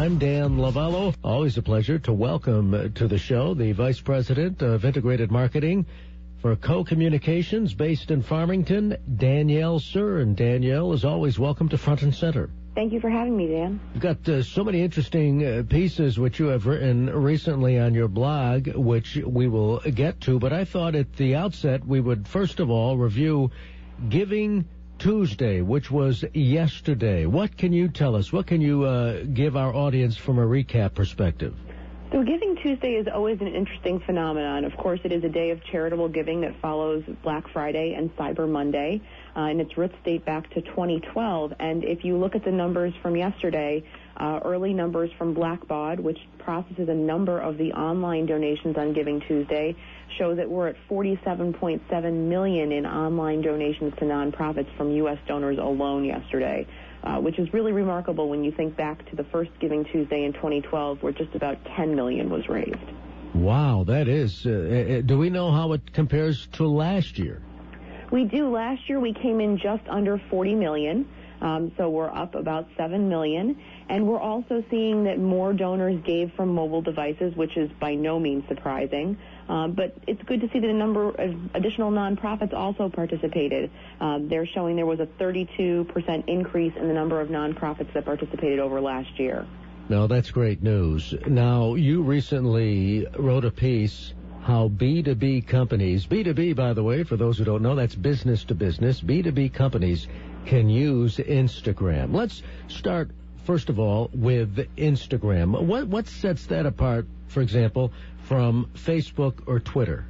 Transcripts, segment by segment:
I'm Dan Lavallo. Always a pleasure to welcome to the show the Vice President of Integrated Marketing for Co-Communications based in Farmington, Danielle Sir. And Danielle, as always, welcome to Front and Center. Thank you for having me, Dan. You've got so many interesting pieces which you have written recently on your blog, which we will get to. But I thought at the outset we would first of all review Giving Tuesday, which was yesterday. What can you tell us? What can you give our audience from a recap perspective? So Giving Tuesday is always an interesting phenomenon. Of course, it is a day of charitable giving that follows Black Friday and Cyber Monday, and its roots date back to 2012. And if you look at the numbers from yesterday, early numbers from Blackbaud, which processes a number of the online donations on Giving Tuesday, show that we're at $47.7 million in online donations to nonprofits from U.S. donors alone yesterday, which is really remarkable when you think back to the first Giving Tuesday in 2012, where just about $10 million was raised. Wow, that is. Do we know how it compares to last year? We do. Last year we came in just under $40 million, so we're up about $7 million. And we're also seeing that more donors gave from mobile devices, which is by no means surprising. But it's good to see that a number of additional nonprofits also participated. They're showing there was a 32% increase in the number of nonprofits that participated over last year. No, that's great news. Now, you recently wrote a piece how B2B companies, B2B, by the way, for those who don't know, that's business to business, B2B companies can use Instagram. Let's start, first of all, with Instagram. What sets that apart, for example, from Facebook or Twitter?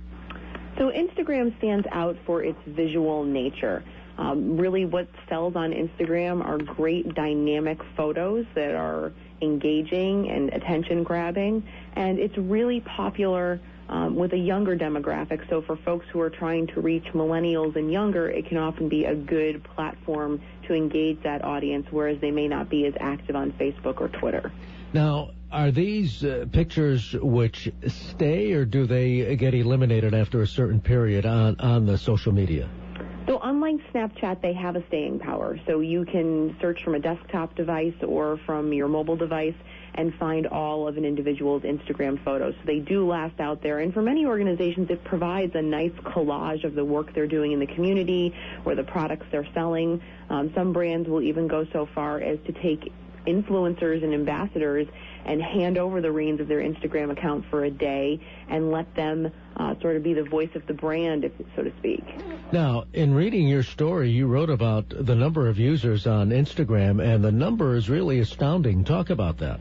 So Instagram stands out for its visual nature. Really what sells on Instagram are great dynamic photos that are engaging and attention-grabbing, and it's really popular with a younger demographic. So for folks who are trying to reach millennials and younger, it can often be a good platform to engage that audience, whereas they may not be as active on Facebook or Twitter. Now, are these pictures which stay, or do they get eliminated after a certain period on the social media? So unlike Snapchat, they have a staying power. So you can search from a desktop device or from your mobile device and find all of an individual's Instagram photos. So they do last out there. And for many organizations, it provides a nice collage of the work they're doing in the community or the products they're selling. Some brands will even go so far as to take influencers and ambassadors and hand over the reins of their Instagram account for a day and let them sort of be the voice of the brand, so to speak. Now, in reading your story, you wrote about the number of users on Instagram, and the number is really astounding. Talk about that.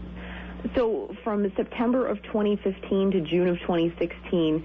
So from September of 2015 to June of 2016,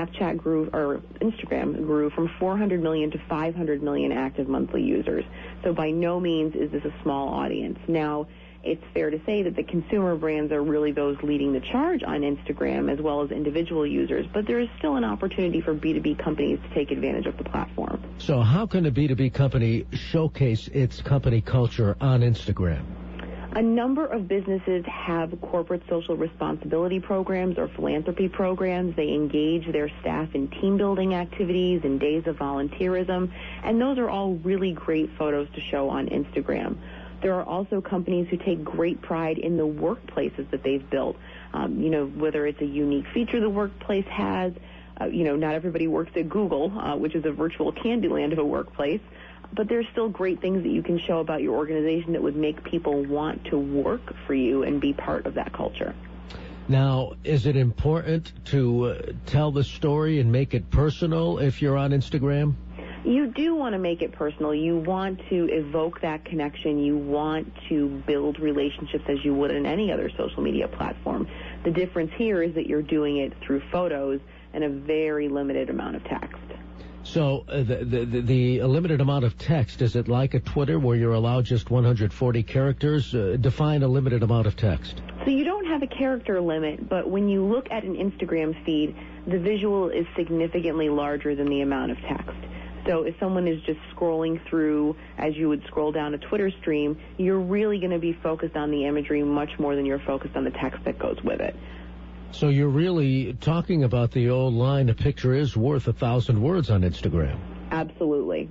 Instagram grew from 400 million to 500 million active monthly users. So by no means is this a small audience. Now, it's fair to say that the consumer brands are really those leading the charge on Instagram as well as individual users, but there is still an opportunity for B2B companies to take advantage of the platform. So how can a B2B company showcase its company culture on Instagram? A number of businesses have corporate social responsibility programs or philanthropy programs. They engage their staff in team-building activities and days of volunteerism, and those are all really great photos to show on Instagram. There are also companies who take great pride in the workplaces that they've built. Whether it's a unique feature the workplace has, not everybody works at Google, which is a virtual Candyland of a workplace. But there's still great things that you can show about your organization that would make people want to work for you and be part of that culture. Now, is it important to tell the story and make it personal if you're on Instagram? You do want to make it personal. You want to evoke that connection. You want to build relationships as you would in any other social media platform. The difference here is that you're doing it through photos and a very limited amount of text. So the limited amount of text, is it like a Twitter where you're allowed just 140 characters? Define a limited amount of text. So you don't have a character limit, but when you look at an Instagram feed, the visual is significantly larger than the amount of text. So if someone is just scrolling through as you would scroll down a Twitter stream, you're really going to be focused on the imagery much more than you're focused on the text that goes with it. So you're really talking about the old line, a picture is worth 1,000 words on Instagram. Absolutely.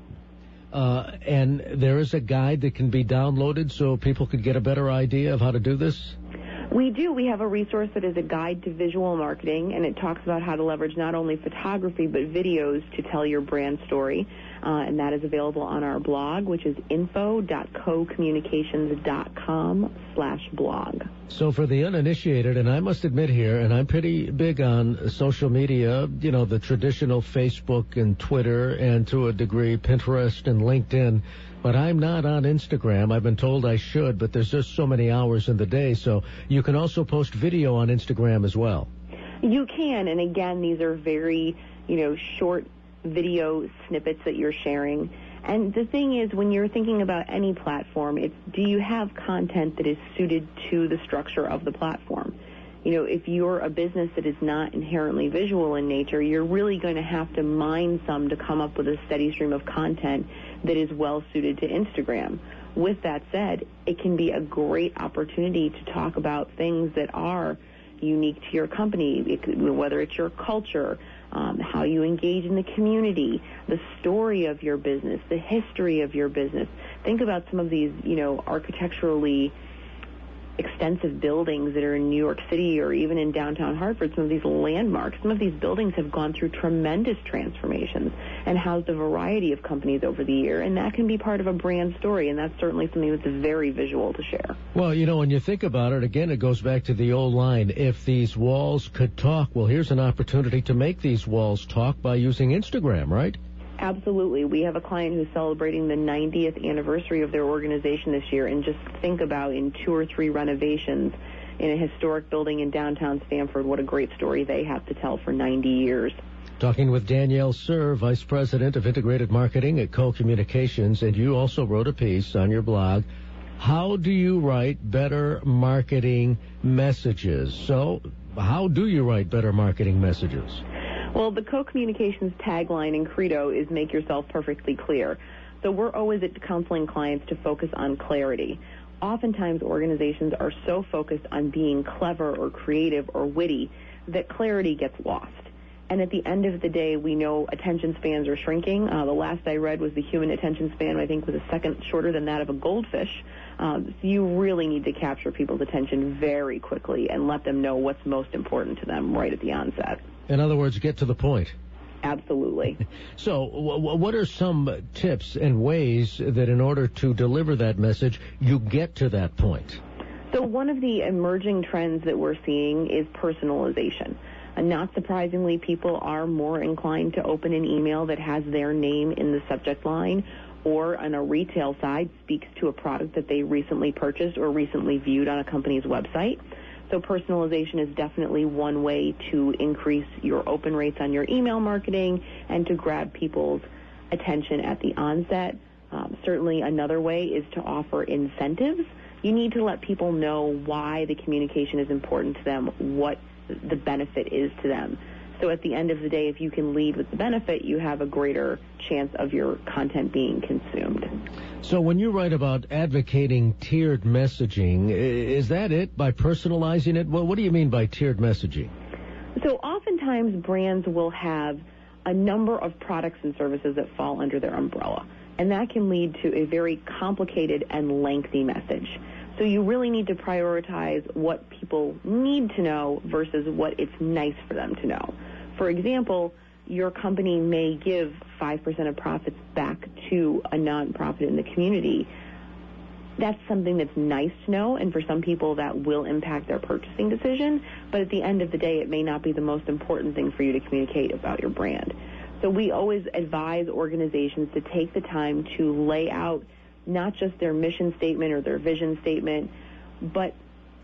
And there is a guide that can be downloaded so people could get a better idea of how to do this? We do. We have a resource that is a guide to visual marketing, and it talks about how to leverage not only photography but videos to tell your brand story. And that is available on our blog, which is info.cocommunications.com/blog. So for the uninitiated, and I must admit here, and I'm pretty big on social media, you know, the traditional Facebook and Twitter, and to a degree Pinterest and LinkedIn, but I'm not on Instagram. I've been told I should, but there's just so many hours in the day. So you can also post video on Instagram as well. You can, and again, these are very, short video snippets that you're sharing. And the thing is, when you're thinking about any platform, it's, do you have content that is suited to the structure of the platform? If you're a business that is not inherently visual in nature, you're really going to have to mine some to come up with a steady stream of content that is well suited to Instagram. With that said, it can be a great opportunity to talk about things that are unique to your company, whether it's your culture, how you engage in the community, the story of your business, the history of your business. Think about some of these, architecturally extensive buildings that are in New York City or even in downtown Hartford, some of these landmarks. Some of these buildings have gone through tremendous transformations and housed a variety of companies over the year, and that can be part of a brand story, and that's certainly something that's very visual to share. Well, when you think about it, again, it goes back to the old line, if these walls could talk, well, here's an opportunity to make these walls talk by using Instagram, right? Absolutely. We have a client who's celebrating the 90th anniversary of their organization this year, and just think about in 2 or 3 renovations in a historic building in downtown Stamford, what a great story they have to tell for 90 years. Talking with Danielle Sir, Vice President of Integrated Marketing at Co-Communications, and you also wrote a piece on your blog. How do you write better marketing messages? So how do you write better marketing messages? Well, the Co-Communications tagline and credo is make yourself perfectly clear. So we're always counseling clients to focus on clarity. Oftentimes organizations are so focused on being clever or creative or witty that clarity gets lost. And at the end of the day, we know attention spans are shrinking. The last I read was the human attention span, I think, was a second shorter than that of a goldfish. So you really need to capture people's attention very quickly and let them know what's most important to them right at the onset. In other words, get to the point. Absolutely. So what are some tips and ways that in order to deliver that message, you get to that point? So one of the emerging trends that we're seeing is personalization. And not surprisingly, people are more inclined to open an email that has their name in the subject line, or on a retail side speaks to a product that they recently purchased or recently viewed on a company's website. So personalization is definitely one way to increase your open rates on your email marketing and to grab people's attention at the onset. Certainly another way is to offer incentives. You need to let people know why the communication is important to them, what the benefit is to them. So at the end of the day, if you can lead with the benefit, you have a greater chance of your content being consumed. So when you write about advocating tiered messaging, is that it, by personalizing it? Well, what do you mean by tiered messaging? So oftentimes brands will have a number of products and services that fall under their umbrella, and that can lead to a very complicated and lengthy message. So you really need to prioritize what people need to know versus what it's nice for them to know. For example, your company may give 5% of profits back to a nonprofit in the community. That's something that's nice to know, and for some people that will impact their purchasing decision, but at the end of the day, it may not be the most important thing for you to communicate about your brand. So we always advise organizations to take the time to lay out not just their mission statement or their vision statement, but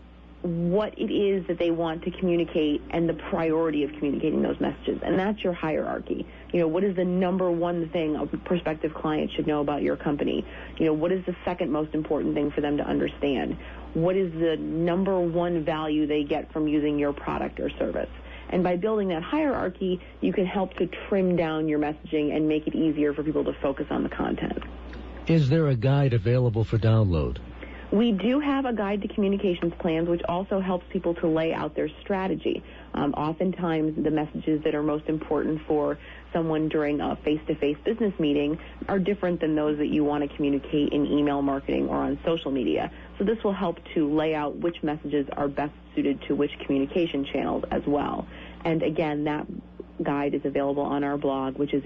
what it is that they want to communicate and the priority of communicating those messages. And that's your hierarchy. What is the number one thing a prospective client should know about your company? What is the second most important thing for them to understand? What is the number one value they get from using your product or service? And by building that hierarchy, you can help to trim down your messaging and make it easier for people to focus on the content. Is there a guide available for download? We do have a guide to communications plans, which also helps people to lay out their strategy. Oftentimes, the messages that are most important for someone during a face-to-face business meeting are different than those that you want to communicate in email marketing or on social media. So this will help to lay out which messages are best suited to which communication channels as well. And again, that guide is available on our blog, which is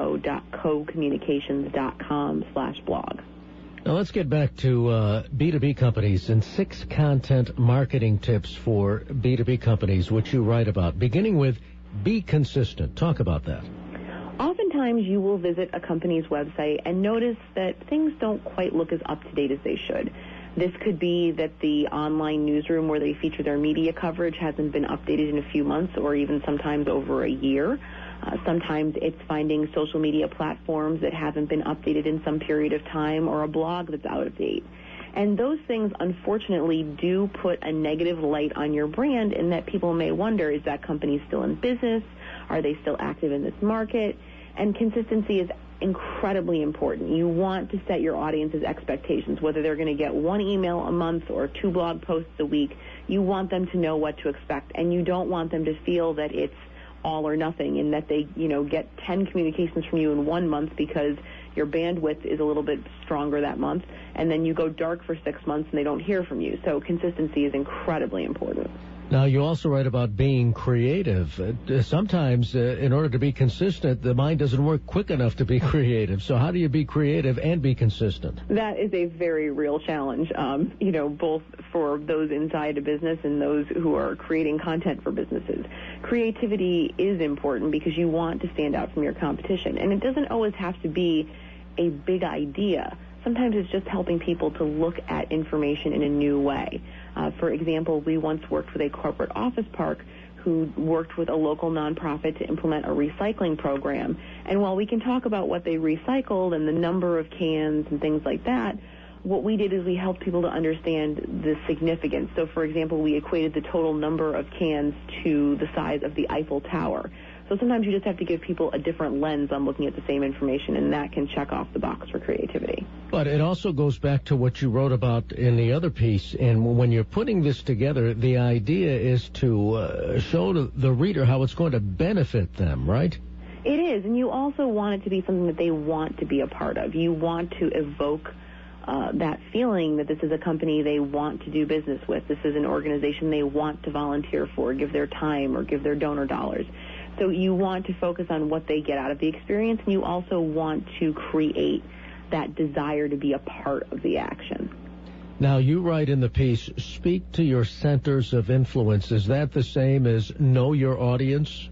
info.cocommunications.com/blog. Now let's get back to B2B companies and 6 content marketing tips for B2B companies, which you write about, beginning with be consistent. Talk about that. Oftentimes you will visit a company's website and notice that things don't quite look as up-to-date as they should. This could be that the online newsroom where they feature their media coverage hasn't been updated in a few months or even sometimes over a year. Sometimes it's finding social media platforms that haven't been updated in some period of time or a blog that's out of date. And those things, unfortunately, do put a negative light on your brand in that people may wonder, is that company still in business? Are they still active in this market? And consistency is incredibly important. You want to set your audience's expectations, whether they're going to get 1 email a month or 2 blog posts a week. You want them to know what to expect, and you don't want them to feel that it's all or nothing and that they, get 10 communications from you in 1 month because your bandwidth is a little bit stronger that month, and then you go dark for 6 months and they don't hear from you. So consistency is incredibly important. Now, you also write about being creative. Sometimes, in order to be consistent, the mind doesn't work quick enough to be creative. So how do you be creative and be consistent? That is a very real challenge, both for those inside a business and those who are creating content for businesses. Creativity is important because you want to stand out from your competition. And it doesn't always have to be a big idea. Sometimes it's just helping people to look at information in a new way. For example, we once worked with a corporate office park who worked with a local nonprofit to implement a recycling program. And while we can talk about what they recycled and the number of cans and things like that, what we did is we helped people to understand the significance. So, for example, we equated the total number of cans to the size of the Eiffel Tower. So sometimes you just have to give people a different lens on looking at the same information, and that can check off the box for creativity. But it also goes back to what you wrote about in the other piece, and when you're putting this together, the idea is to show the reader how it's going to benefit them, right? It is, and you also want it to be something that they want to be a part of. You want to evoke that feeling that this is a company they want to do business with. This is an organization they want to volunteer for, give their time, or give their donor dollars. So you want to focus on what they get out of the experience, and you also want to create that desire to be a part of the action. Now, you write in the piece, speak to your centers of influence. Is that the same as know your audience?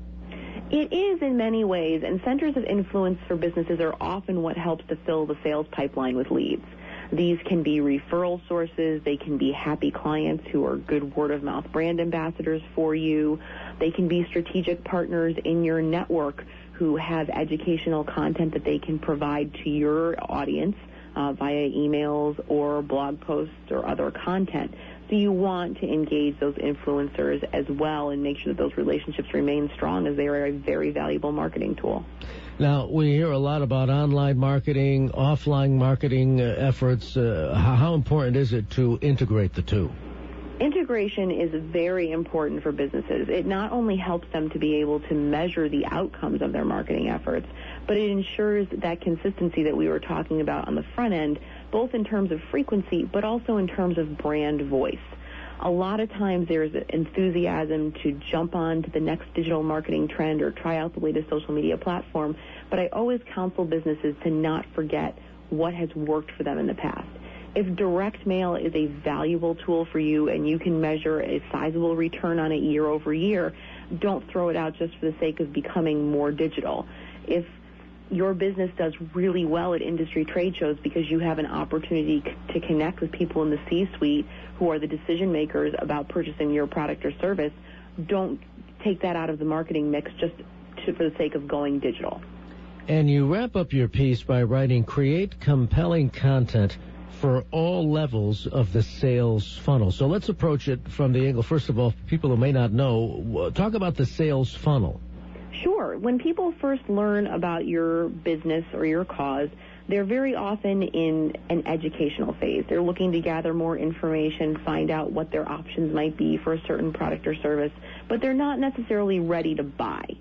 It is in many ways, and centers of influence for businesses are often what helps to fill the sales pipeline with leads. These can be referral sources. They can be happy clients who are good word-of-mouth brand ambassadors for you. They can be strategic partners in your network who have educational content that they can provide to your audience via emails or blog posts or other content. So you want to engage those influencers as well and make sure that those relationships remain strong, as they are a very valuable marketing tool. Now, we hear a lot about online marketing, offline marketing efforts. How important is it to integrate the two? Integration is very important for businesses. It not only helps them to be able to measure the outcomes of their marketing efforts, but it ensures that consistency that we were talking about on the front end, both in terms of frequency, but also in terms of brand voice. A lot of times there's enthusiasm to jump on to the next digital marketing trend or try out the latest social media platform, but I always counsel businesses to not forget what has worked for them in the past. If direct mail is a valuable tool for you and you can measure a sizable return on it year over year, don't throw it out just for the sake of becoming more digital. If your business does really well at industry trade shows because you have an opportunity to connect with people in the C-suite who are the decision makers about purchasing your product or service, don't take that out of the marketing mix just for the sake of going digital. And you wrap up your piece by writing, create compelling content for all levels of the sales funnel. So let's approach it from the angle, first of all, people who may not know, talk about the sales funnel. Sure. When people first learn about your business or your cause, they're very often in an educational phase. They're looking to gather more information, find out what their options might be for a certain product or service, but they're not necessarily ready to buy.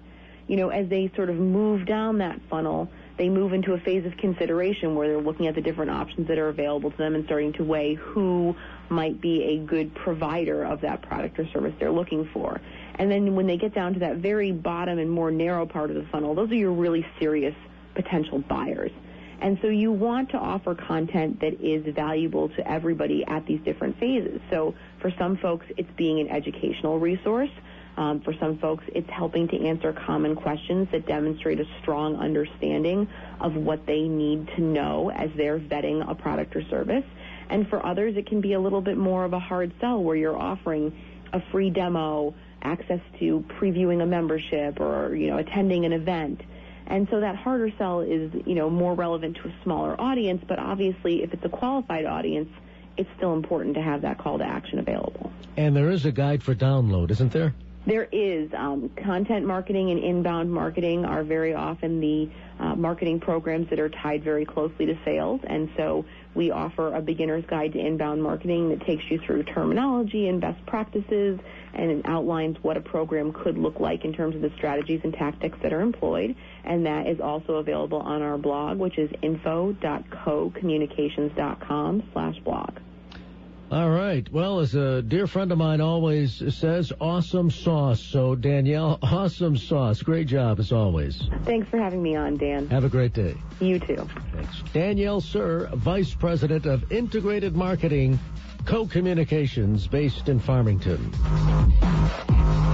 as they sort of move down that funnel, they move into a phase of consideration where they're looking at the different options that are available to them and starting to weigh who might be a good provider of that product or service they're looking for. And then when they get down to that very bottom and more narrow part of the funnel, those are your really serious potential buyers. And so you want to offer content that is valuable to everybody at these different phases. So for some folks, it's being an educational resource. For some folks, it's helping to answer common questions that demonstrate a strong understanding of what they need to know as they're vetting a product or service. And for others, it can be a little bit more of a hard sell where you're offering a free demo, access to previewing a membership or, attending an event. And so that harder sell is, more relevant to a smaller audience, but obviously if it's a qualified audience, it's still important to have that call to action available. And there is a guide for download, isn't there? There is. Content marketing and inbound marketing are very often the marketing programs that are tied very closely to sales, and so we offer a beginner's guide to inbound marketing that takes you through terminology and best practices and it outlines what a program could look like in terms of the strategies and tactics that are employed, and that is also available on our blog, which is info.cocommunications.com/blog. All right. Well, as a dear friend of mine always says, awesome sauce. So, Danielle, awesome sauce. Great job, as always. Thanks for having me on, Dan. Have a great day. You too. Thanks. Danielle Sir, Vice President of Integrated Marketing, Co Communications, based in Farmington.